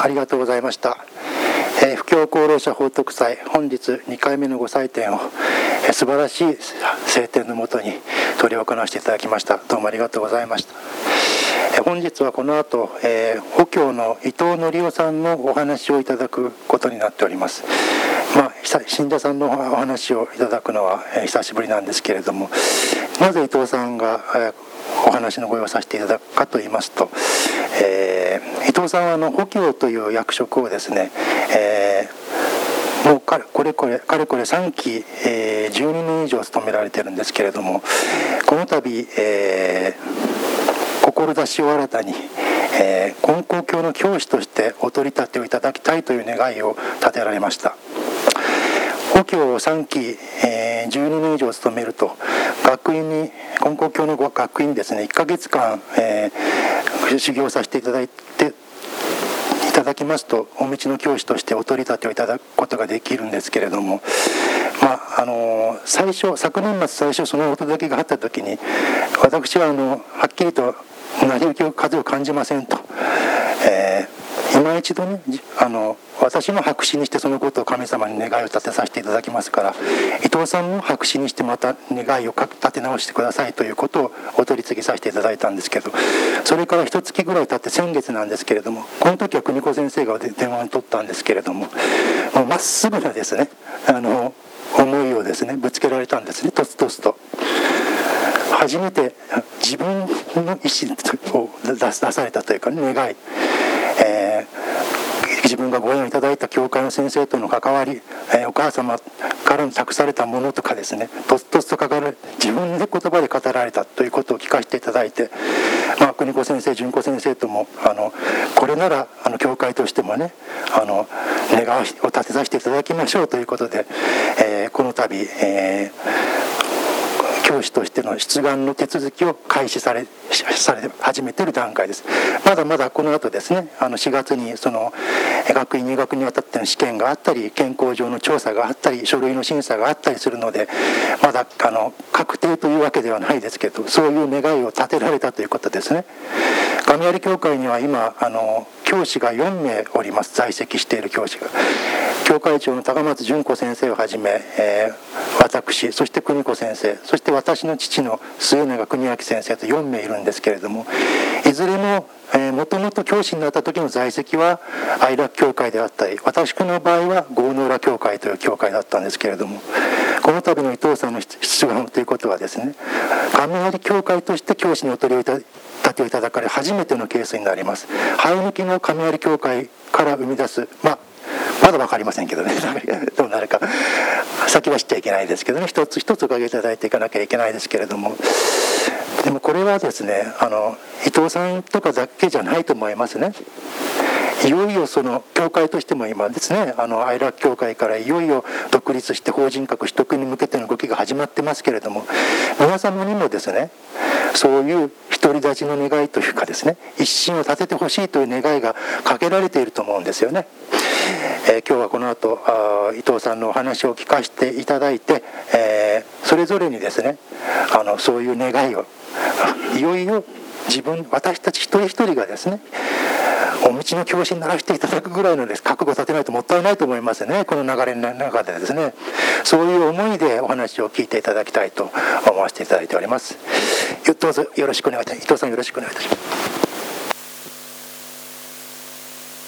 ありがとうございました。布教功労者報徳祭、本日2回目のご祭典を素晴らしい聖典のもとに執り行わせていただきました。どうもありがとうございました。本日はこの後、補教の伊藤則夫さんのお話をいただくことになっております。信者さんのお話をいただくのは久しぶりなんですけれども、なぜ伊藤さんがお話のご用意をさせていただくかと言いますと、伊藤さんは補教という役職をですね、もうかれこれ3期、12年以上務められているんですけれども、この度、志を新たに、金光教の教師としてお取り立てをいただきたいという願いを立てられました。補教を3期、12年以上務めると、学院に金光教の学院にですね1ヶ月間、修行させていただきますと、お道の教師としてお取り立てをいただくことができるんですけれども、昨年末最初そのお届けがあった時に、私ははっきりと成り行き風を感じませんと、今一度ね、私も白紙にしてそのことを神様に願いを立てさせていただきますから、伊藤さんも白紙にしてまた願いを立て直してくださいということをお取り次ぎさせていただいたんですけど、それから1月ぐらい経って先月なんですけれども、この時は邦子先生が電話に取ったんですけれども、もうまっすぐなですね、思いをですねぶつけられたんですね、とつとつと。初めて自分の意思を出されたというか、願い、自分がご縁をいただいた教会の先生との関わり、お母様から託されたものとかですね、とつとつと書かれ、自分で言葉で語られたということを聞かせていただいて、邦子先生、純子先生ともこれなら教会としてもね、願いを立てさせていただきましょうということで、この度、教師としての出願の手続きを開始され始めている段階です。まだまだこの後ですね、4月にその学院入学にあたっての試験があったり、健康上の調査があったり、書類の審査があったりするので、まだ確定というわけではないですけど、そういう願いを立てられたということですね。神有教会には今教師が4名おります。在籍している教師が、教会長の高松純子先生をはじめ、私、そして邦子先生、そして私の父の末永邦明先生と4名いるんですけれども、いずれももともと教師になった時の在籍は愛楽教会であったり、私の場合は郷ノ浦教会という教会だったんですけれども、この度の伊藤さんの出願ということはですね、神有教会として教師にお取り立てをいただかれ初めてのケースになります。生え抜きの神有教会から生み出す、まだ分かりませんけどね、どうなるか先は知っちゃいけないですけどね、一つ一つおかげいただいていかなきゃいけないですけれども、でもこれはですね、伊藤さんとかだけじゃないと思いますね。いよいよその教会としても今ですね、愛楽教会からいよいよ独立して法人格取得に向けての動きが始まってますけれども、皆様にもですね、そういう独り立ちの願いというかですね、一心を立ててほしいという願いがかけられていると思うんですよね。今日はこの後伊藤さんのお話を聞かせていただいて、それぞれにですね、そういう願いをいよいよ私たち一人一人がですね、お道の教師にならせていただくぐらいの覚悟を立てないともったいないと思いますね。この流れの中でですね、そういう思いでお話を聞いていただきたいと思わせていただいております。どうぞよろしくお願いいたします。伊藤さん、よろしくお願いいたします。